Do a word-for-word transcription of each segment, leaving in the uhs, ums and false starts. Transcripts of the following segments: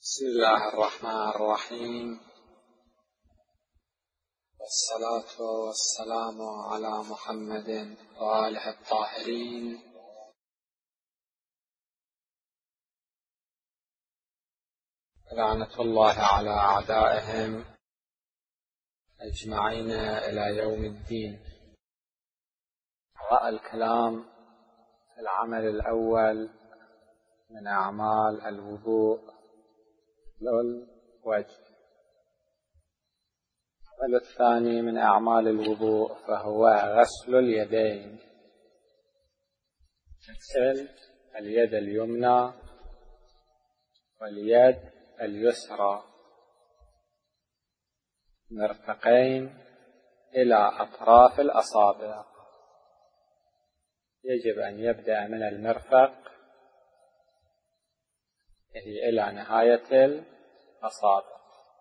بسم الله الرحمن الرحيم، والصلاة والسلام على محمد وآله الطاهرين. لعنة الله على أعدائهم أجمعين إلى يوم الدين. رأى الكلام في العمل الأول من أعمال الوضوء والوجه، والثاني من أعمال الوضوء فهو غسل اليدين، غسل اليد اليمنى واليد اليسرى مرفقين إلى أطراف الأصابع. يجب أن يبدأ من المرفق إلى نهاية الأصابع،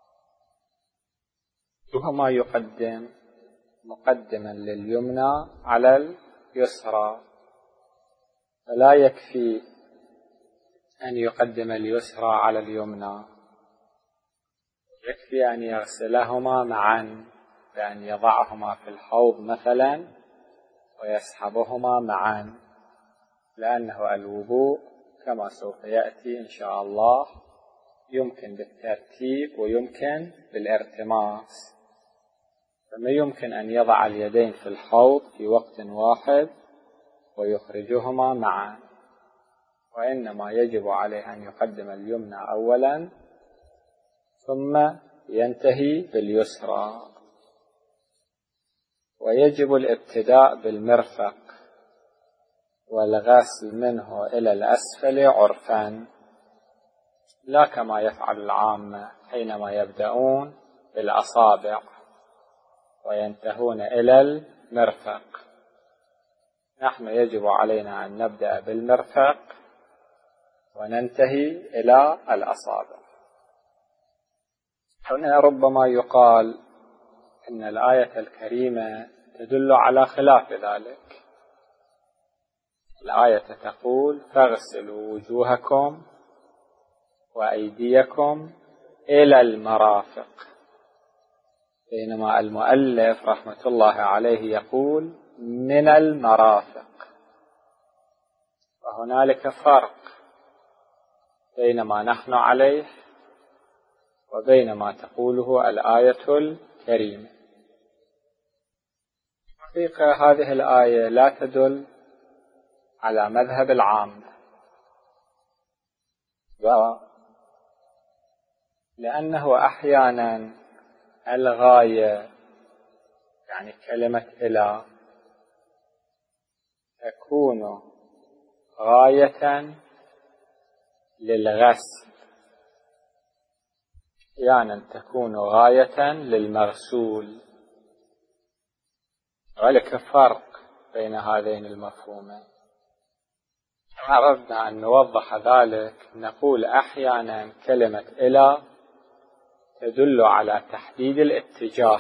وهما يقدم مقدما لليمنى على اليسرى، فلا يكفي أن يقدم اليسرى على اليمنى، يكفي أن يغسلهما معا بأن يضعهما في الحوض مثلا ويسحبهما معا، لأنه الوضوء كما سوف يأتي إن شاء الله يمكن بالترتيب ويمكن بالارتماس، فما يمكن أن يضع اليدين في الحوض في وقت واحد ويخرجهما معا، وإنما يجب عليه أن يقدم اليمنى أولا ثم ينتهي باليسرى. ويجب الابتداء بالمرفق والغسل منه إلى الأسفل عرفا، لا كما يفعل العامة حينما يبدأون بالأصابع وينتهون إلى المرفق. نحن يجب علينا أن نبدأ بالمرفق وننتهي إلى الأصابع. هنا ربما يقال إن الآية الكريمة تدل على خلاف ذلك. الآية تقول: فاغسلوا وجوهكم وأيديكم إلى المرافق، بينما المؤلف رحمة الله عليه يقول من المرافق، وهنالك فرق بين ما نحن عليه وبين ما تقوله الآية الكريمة. حقيقة هذه الآية لا تدل على مذهب العامة، لأنه أحيانا الغاية يعني كلمة إلى تكون غاية للغسل، أحيانا تكون غاية للمغسول، ولك فرق بين هذين المفهومين. أردنا أن نوضح ذلك، نقول أحيانا كلمة إلى تدل على تحديد الاتجاه.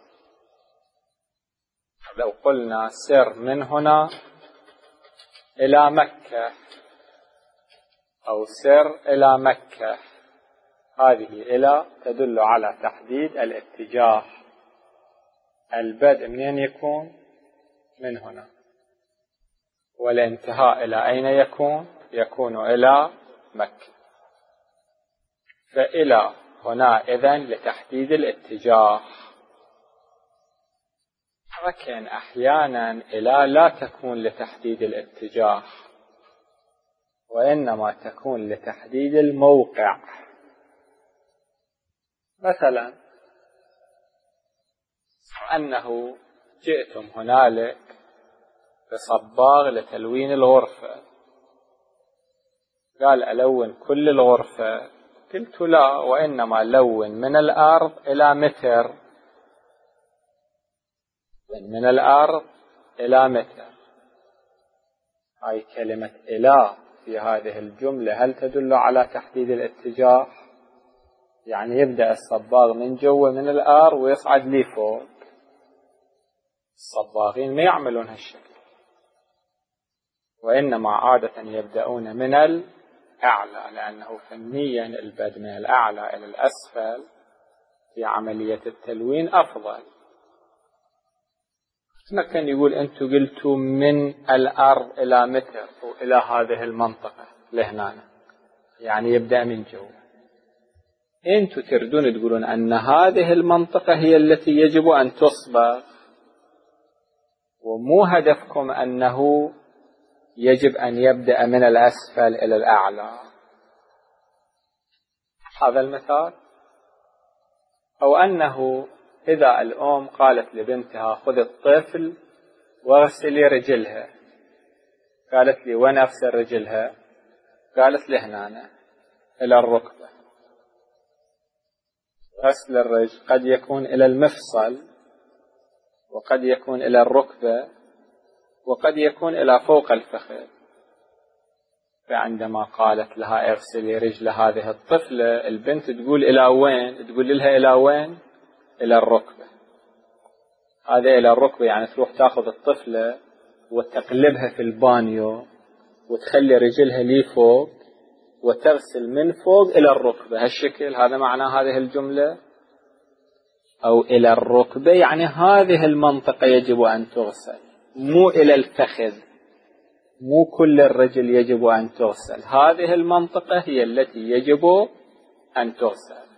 لو قلنا سر من هنا إلى مكة أو سر إلى مكة، هذه إلى تدل على تحديد الاتجاه، البدء منين يكون؟ من هنا، والانتهاء إلى أين يكون؟ يكون إلى مكة. فإلى هنا إذن لتحديد الاتجاه، لكن أحيانا إلى لا تكون لتحديد الاتجاه، وإنما تكون لتحديد الموقع. مثلا أنه جئتم هنالك بصباغ لتلوين الغرفة، قال ألون كل الغرفة، قلت لا، وإنما لون من الأرض إلى متر، من الأرض إلى متر. هاي كلمة إلى في هذه الجملة هل تدل على تحديد الاتجاه؟ يعني يبدأ الصباغ من جوا من الأرض ويصعد لي فوق. الصباغين ما يعملون هالشكل، وإنما عادة يبدأون من أعلى، لأنه فنيا البدء من الأعلى إلى الأسفل في عملية التلوين أفضل. ما كان يقول أنتم قلتوا من الأرض إلى متر وإلى هذه المنطقة لهنا، يعني يبدأ من جوا. أنتم تردون تقولون أن هذه المنطقة هي التي يجب أن تصبغ، ومو هدفكم أنه يجب أن يبدأ من الأسفل إلى الأعلى. هذا المثال. أو أنه إذا الأم قالت لبنتها خذ الطفل واغسلي رجلها، قالت لي وين أغسل رجلها؟ قالت لي هنا إلى الركبة. غسل الرجل قد يكون إلى المفصل، وقد يكون إلى الركبة، وقد يكون إلى فوق الفخذ. فعندما قالت لها اغسلي رجل هذه الطفلة، البنت تقول إلى وين؟ تقول لها إلى وين؟ إلى الركبة. هذا إلى الركبة يعني تروح تأخذ الطفلة وتقلبها في البانيو وتخلي رجلها لي فوق وتغسل من فوق إلى الركبة. هالشكل هذا معنى هذه الجملة. أو إلى الركبة يعني هذه المنطقة يجب أن تغسل، مو إلى الفخذ، مو كل الرجل يجب أن تغسل، هذه المنطقة هي التي يجب أن تغسل.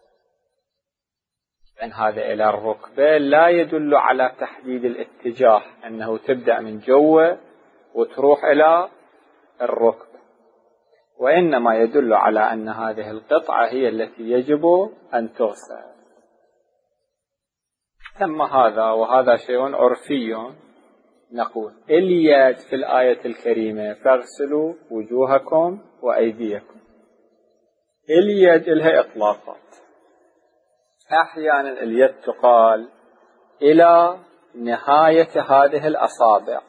لأن هذا إلى الركبة لا يدل على تحديد الاتجاه، أنه تبدأ من جوه وتروح إلى الركبة، وإنما يدل على أن هذه القطعة هي التي يجب أن تغسل. ثم هذا وهذا شيء عرفي. نقول اليد في الآية الكريمة فاغسلوا وجوهكم وأيديكم. اليد لها إطلاقات. أحيانا اليد تقال إلى نهاية هذه الأصابع،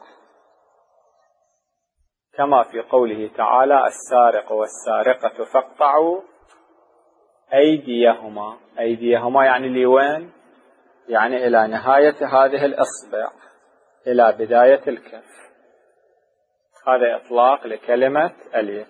كما في قوله تعالى السارق والسارقة فاقطعوا أيديهما. أيديهما يعني لوين؟ يعني إلى نهاية هذه الإصبع إلى بداية الكف. هذا إطلاق لكلمة اليد.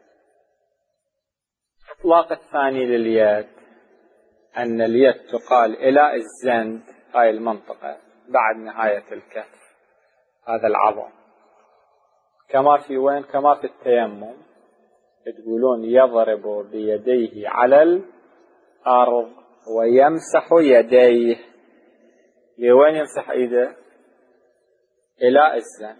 الإطلاق الثاني لليد أن اليد تقال إلى الزند، هاي المنطقة بعد نهاية الكف، هذا العظم. كما في وين؟ كما في التيمم تقولون يضرب بيديه على الأرض ويمسح يديه. لوين يمسح إيده؟ إلى الزند.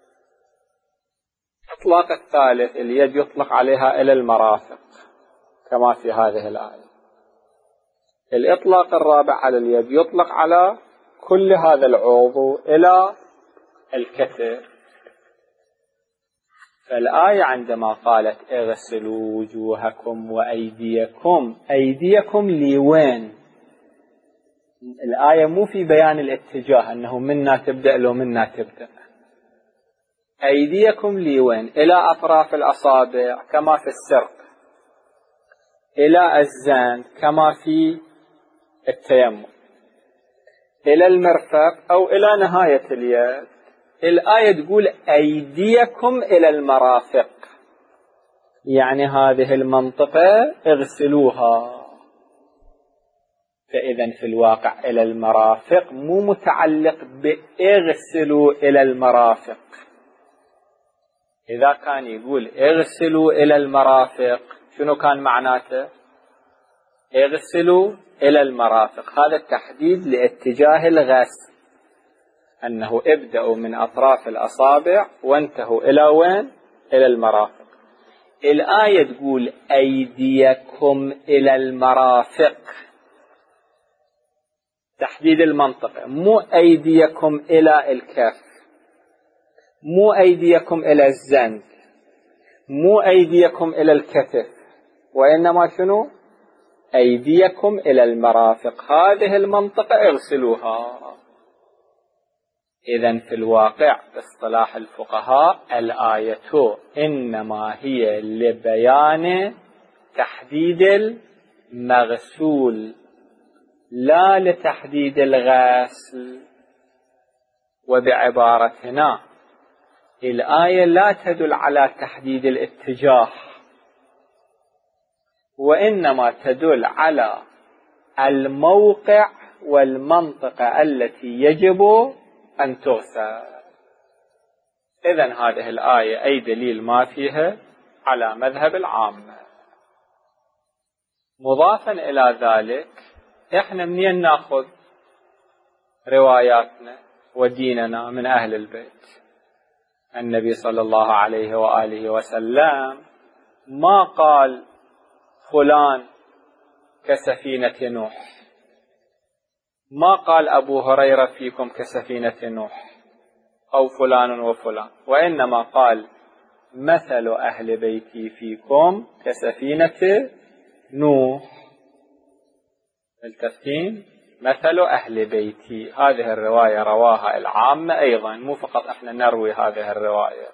الإطلاق الثالث اليد يطلق عليها إلى المرافق كما في هذه الآية. الإطلاق الرابع على اليد يطلق على كل هذا العضو إلى الكتف. فالآية عندما قالت اغسلوا وجوهكم وأيديكم، أيديكم لوين؟ الآية مو في بيان الاتجاه أنه منا تبدأ لو منا تبدأ. أيديكم لوين؟ إلى أطراف الأصابع كما في السرق، إلى الزند كما في التيمم، إلى المرفق أو إلى نهاية اليد. الآية تقول أيديكم إلى المرافق، يعني هذه المنطقة اغسلوها. فإذا في الواقع إلى المرافق مو متعلق باغسلوا إلى المرافق. إذا كان يقول اغسلوا إلى المرافق شنو كان معناته؟ اغسلوا إلى المرافق، هذا التحديد لاتجاه الغسل، أنه ابدأوا من أطراف الأصابع وانتهوا إلى وين؟ إلى المرافق. الآية تقول أيديكم إلى المرافق، تحديد المنطقة، مو أيديكم إلى الكف، مو أيديكم إلى الزند، مو أيديكم إلى الكتف، وإنما شنو؟ أيديكم إلى المرافق، هذه المنطقة اغسلوها. إذن في الواقع باصطلاح الفقهاء الآية إنما هي لبيان تحديد المغسول لا لتحديد الغسل. وبعبارتنا الآية لا تدل على تحديد الاتجاه، وإنما تدل على الموقع والمنطقة التي يجب أن تغسل. إذن هذه الآية أي دليل ما فيها على مذهب العامة. مضافا إلى ذلك، إحنا منين نأخذ رواياتنا وديننا؟ من أهل البيت. النبي صلى الله عليه وآله وسلم ما قال فلان كسفينة نوح، ما قال أبو هريرة فيكم كسفينة نوح أو فلان وفلان، وإنما قال مثل أهل بيتي فيكم كسفينة نوح. التفتين مثل أهل بيتي، هذه الرواية رواها العامة أيضا، مو فقط احنا نروي هذه الرواية.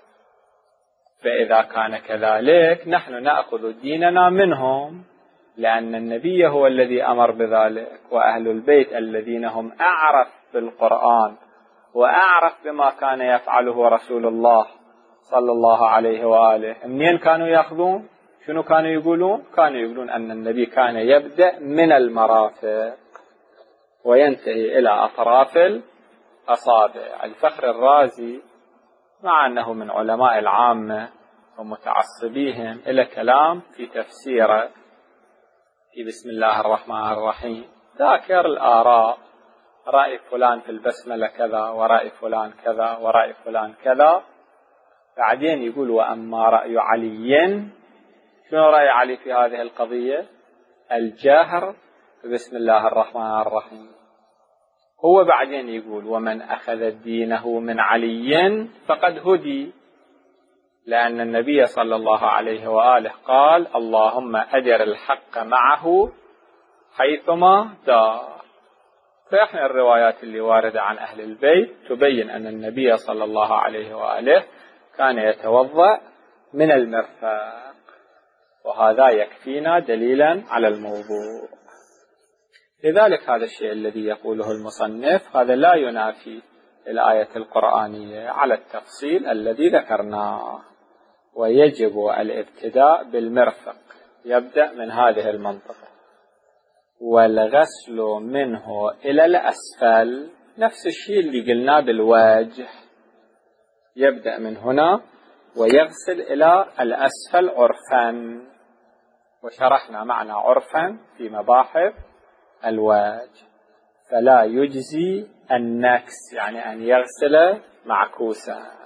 فإذا كان كذلك نحن نأخذ ديننا منهم، لأن النبي هو الذي أمر بذلك، وأهل البيت الذين هم أعرف بالقرآن وأعرف بما كان يفعله رسول الله صلى الله عليه وآله. منين كانوا يأخذون؟ شنو كانوا يقولون؟ كانوا يقولون أن النبي كان يبدأ من المرافق وينتهي إلى أطراف الأصابع. الفخر الرازي مع أنه من علماء العامة ومتعصبيهم إلى كلام في تفسيره في بسم الله الرحمن الرحيم، ذاكر الآراء، رأي فلان في البسملة كذا، ورأي فلان كذا، ورأي فلان كذا. بعدين يقول وأما رأي علي، شنو رأي علي في هذه القضية؟ الجهر بسم الله الرحمن الرحيم. هو بعدين يقول ومن أخذ دينه من علي فقد هدي، لأن النبي صلى الله عليه وآله قال اللهم أجر الحق معه حيثما دار. فإحنا الروايات اللي واردة عن أهل البيت تبين أن النبي صلى الله عليه وآله كان يتوضأ من المرفق، وهذا يكفينا دليلا على الموضوع. لذلك هذا الشيء الذي يقوله المصنف هذا لا ينافي الآية القرآنية على التفصيل الذي ذكرناه. ويجب الابتداء بالمرفق، يبدأ من هذه المنطقة، والغسل منه إلى الأسفل نفس الشيء اللي قلناه بالوجه، يبدأ من هنا ويغسل إلى الأسفل عرفا، وشرحنا معنى عرفا في مباحث الوجه. فلا يجزي النكس، يعني أن يغسل معكوسا.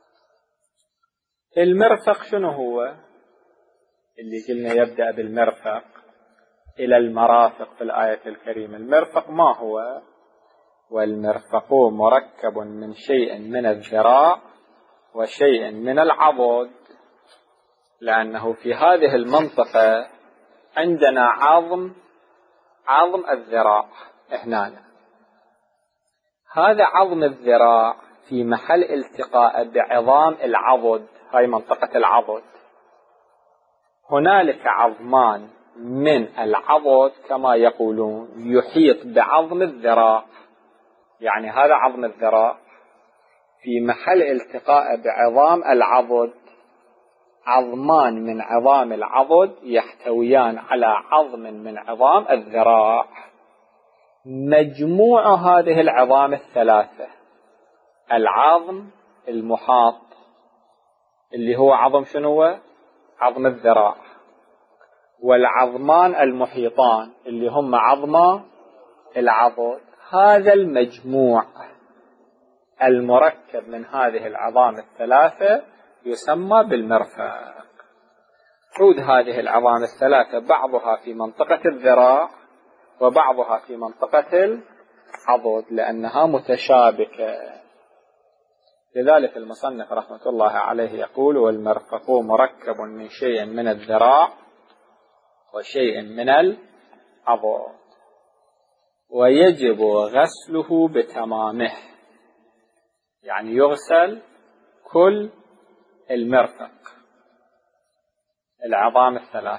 المرفق شنو هو اللي قلنا يبدأ بالمرفق إلى المرافق في الآية الكريمة؟ المرفق ما هو؟ والمرفق مركب من شيء من الذراع وشيء من العضد، لأنه في هذه المنطقة عندنا عظم عظم الذراع هنا، هذا عظم الذراع في محل التقاء بعظام العضد، هاي منطقة العضد. هنالك عظمان من العضد كما يقولون يحيط بعظم الذراع، يعني هذا عظم الذراع في محل التقاء بعظام العضد، عظمان من عظام العضد يحتويان على عظم من عظام الذراع. مجموع هذه العظام الثلاثة، العظم المحاط اللي هو عظم شنو؟ عظم الذراع، والعظمان المحيطان اللي هم عظم العضد، هذا المجموع المركب من هذه العظام الثلاثة يسمى بالمرفق. عود هذه العظام الثلاثة بعضها في منطقة الذراع وبعضها في منطقة العضد لأنها متشابكة. لذلك المصنف رحمة الله عليه يقول والمرفق مركب من شيء من الذراع وشيء من العضد، ويجب غسله بتمامه، يعني يغسل كل المرفق العظام الثلاث،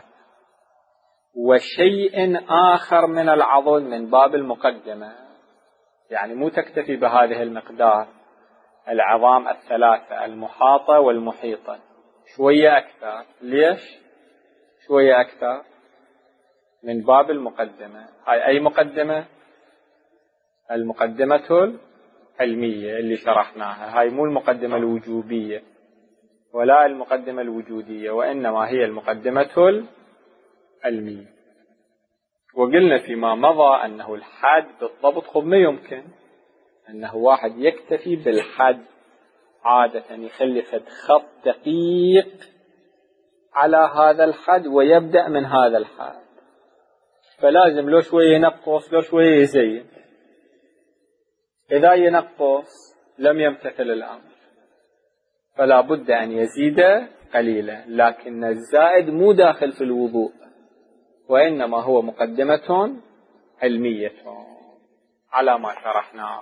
وشيء آخر من العضد من باب المقدمة، يعني مو تكتفي بهذه المقدار، العظام الثلاثة المحاطة والمحيطة، شوية أكثر. ليش شوية أكثر؟ من باب المقدمة. هاي أي مقدمة؟ المقدمة العلمية اللي شرحناها، هاي مو المقدمة الوجوبية ولا المقدمة الوجودية، وإنما هي المقدمة العلمية. وقلنا فيما مضى أنه الحد بالضبط خب ما يمكن أنه واحد يكتفي بالحد عادة، يخلي فد خط دقيق على هذا الحد ويبدأ من هذا الحد، فلازم لو شوية ينقص لو شوية يزيد. إذا ينقص لم يمتثل الأمر، فلا بد أن يزيد قليلا، لكن الزائد مو داخل في الوضوء، وإنما هو مقدمة علمية على ما شرحناه.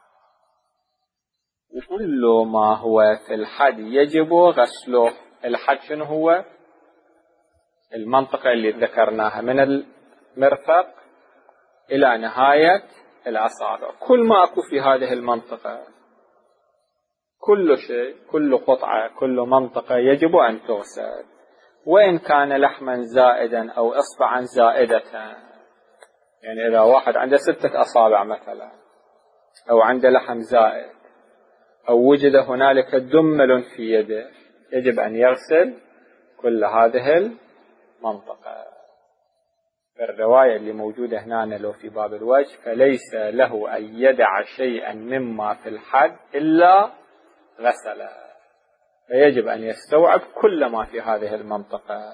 وكل ما هو في الحد يجب غسله. الحد شنو هو؟ المنطقة اللي ذكرناها من المرفق إلى نهاية الأصابع، كل ما أكو في هذه المنطقة، كل شيء، كل قطعة، كل منطقة يجب أن تغسل، وإن كان لحما زائدا أو إصبعا زائدة. يعني إذا واحد عنده ستة أصابع مثلا، أو عنده لحم زائد، أو وجد هنالك دمل في يده، يجب أن يغسل كل هذه المنطقة. الرواية اللي موجودة هنا لو في باب الوجه، فليس له أن يدع شيئا مما في الحد إلا غسله، فيجب أن يستوعب كل ما في هذه المنطقة.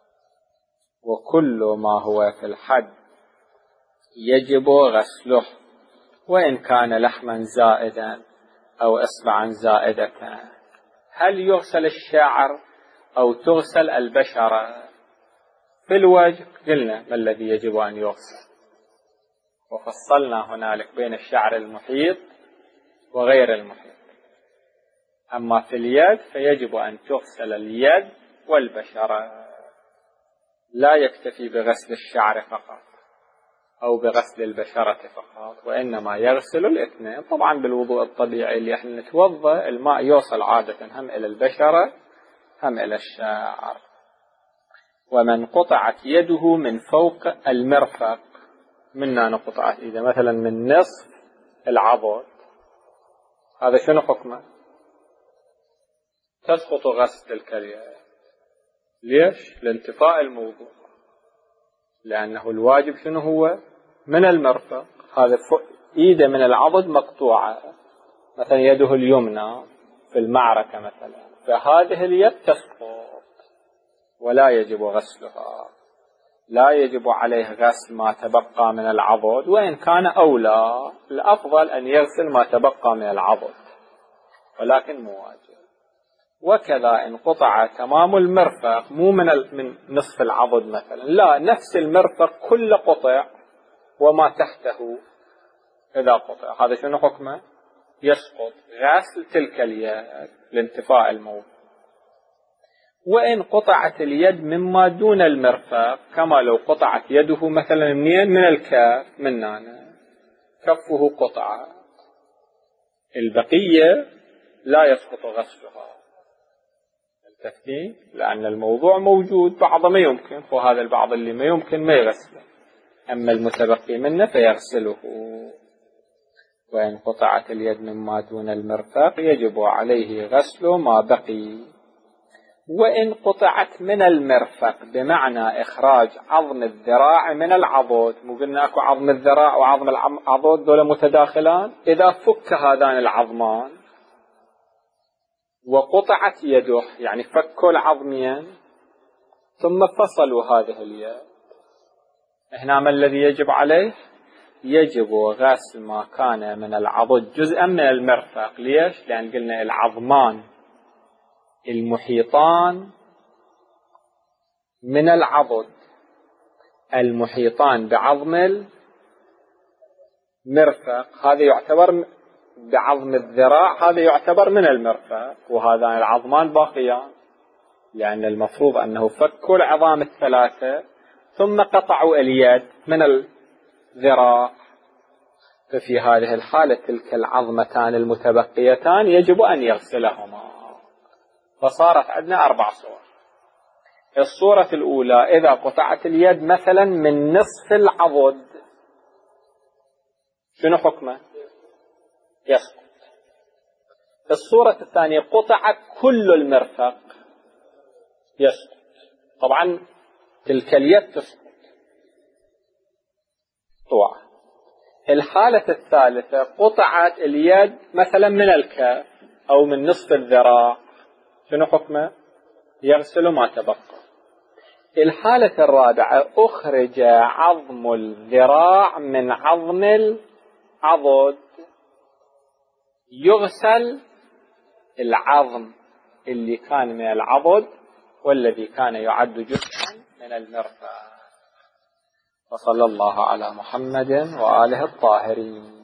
وكل ما هو في الحد يجب غسله، وإن كان لحما زائدا أو إصبعا زائدة. هل يغسل الشعر أو تغسل البشرة؟ في الوجه قلنا ما الذي يجب أن يغسل، وفصلنا هنالك بين الشعر المحيط وغير المحيط. أما في اليد فيجب أن تغسل اليد والبشرة، لا يكتفي بغسل الشعر فقط أو بغسل البشرة فقط، وإنما يغسل الاثنين. طبعا بالوضوء الطبيعي اللي احنا نتوضأ، الماء يوصل عادة هم إلى البشرة هم إلى الشعر. ومن قطعت يده من فوق المرفق، منا نقطعت إذا مثلا من نصف العضد، هذا شنو حكمه؟ تسقط غسل الكلية. ليش؟ لانتفاء الموضوع، لأنه الواجب شنو هو؟ من المرفق. هذا إيده من العضد مقطوعة، مثلا يده اليمنى في المعركة مثلا، فهذه اليد تسقط ولا يجب غسلها. لا يجب عليه غسل ما تبقى من العضد، وإن كان أولى الأفضل أن يغسل ما تبقى من العضد، ولكن مو واجب. وكذا إن قطع تمام المرفق، مو من من نصف العضد مثلا، لا، نفس المرفق كل قطع وما تحته إذا قطع، هذا شنو حكمه؟ يسقط غسل تلك اليد لانتفاء الموضوع. وإن قطعت اليد مما دون المرفق، كما لو قطعت يده مثلا منين؟ من الكف، من هنا كفه قطعة، البقية لا يسقط غسلها. التفكير، لأن الموضوع موجود، بعض ما يمكن، وهذا البعض اللي ما يمكن ما يغسله، أما المتبقي منه فيغسله. وإن قطعت اليد مما دون المرفق يجب عليه غسل ما بقي. وإن قطعت من المرفق بمعنى إخراج عظم الذراع من العضد، مو قلنا أكو عظم الذراع وعظم العضد دول متداخلان، إذا فك هذان العظمان وقطعت يده، يعني فكوا العظمين ثم فصلوا هذه اليد، هنا ما الذي يجب عليه؟ يجب غسل ما كان من العضد جزءا من المرفق. ليش؟ لأن قلنا العظمان المحيطان من العضد، المحيطان بعظم المرفق، هذا يعتبر بعظم الذراع، هذا يعتبر من المرفق، وهذان العظمان باقيان، لأن المفروض أنه فكوا العظام الثلاثة ثم قطعوا اليد من الذراع، ففي هذه الحالة تلك العظمتان المتبقيتان يجب أن يغسلهما. فصارت عندنا أربع صور. الصورة الأولى إذا قطعت اليد مثلا من نصف العضد شنو حكمه؟ يسقط. الصورة الثانية قطع كل المرفق يسقط. طبعا تلك اليد تسقط طوعا. الحالة الثالثة قطعت اليد مثلا من الكف أو من نصف الذراع شنو حكمه؟ يغسل ما تبقى. الحالة الرابعة أخرج عظم الذراع من عظم العضد، يغسل العظم اللي كان من العضد والذي كان يعد جزءا من المرفق. وصلى الله على محمد وآله الطاهرين.